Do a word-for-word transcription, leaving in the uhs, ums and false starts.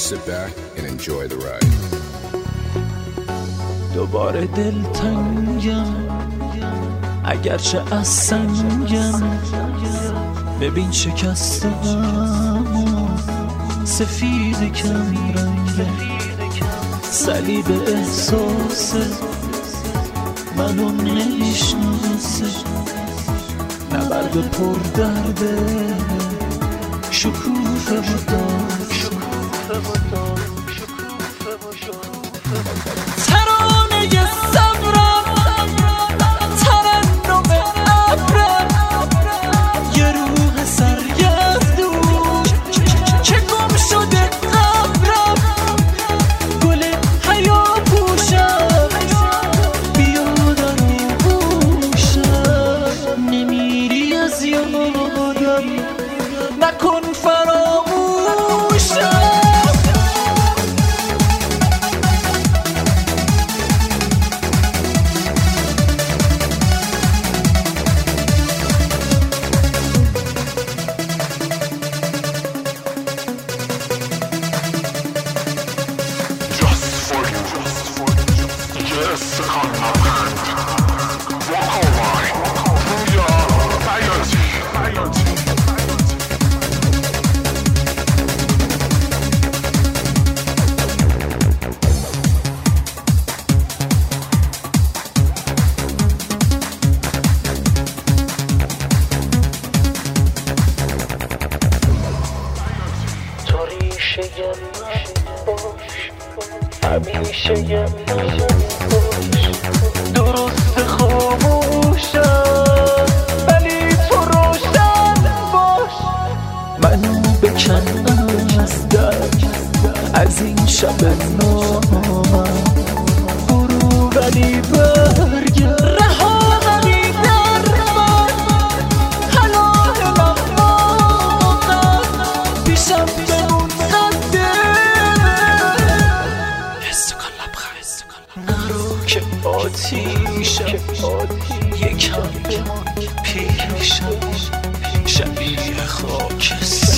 sit back and enjoy the ride. دوباره دلتنگم اگرچه از سنگم، ببین شکستم سفید کم رنگه، صلیب احساسه منو نمیشناسه، نبرد پر درده شکوفه و دار، ترانه صبرم ترنم ابرم، یه روح سرگردون که گم شده قبرم، گل حیا پوشم بیادر و بوشم، نمیری از یادم نکن فراموشم. همیشه یه من باش، درست خاموشم ولی تو روشن باش، منو بکن از درد از این شب نامم، برو ولی برگرد رها ولی در من، حلالم موقع پیشم بمون قده، نرو که آتیشم یکم پیشم شبیه خاک